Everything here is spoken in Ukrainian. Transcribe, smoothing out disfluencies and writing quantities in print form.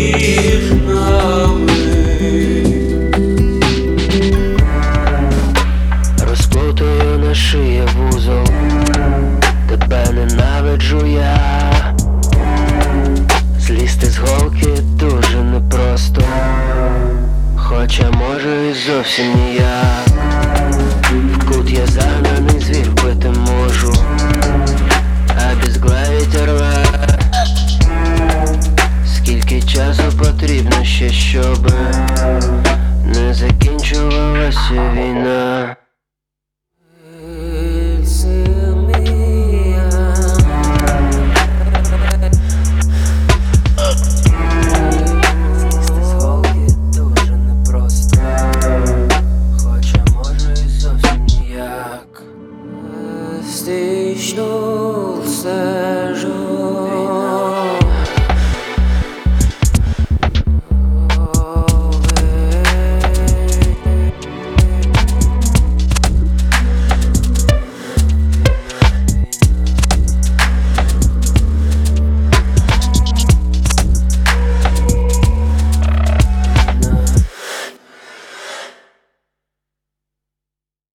між нами. Розплутую на шиї вузол, тебе ненавиджу я. Злізти з голки дуже непросто, хоча може і зовсім ніяк. В кут я загнаний звір, вбити можу, а безглавіть рве. Скільки часу потрібно ще, щоб не закінчувалася війна. Stay still,